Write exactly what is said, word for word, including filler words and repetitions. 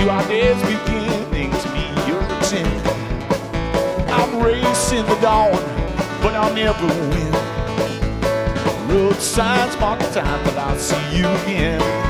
our days beginning to be your ten. I'm racing the dawn, but I'll never win. Road signs mark the time that I'll see you again.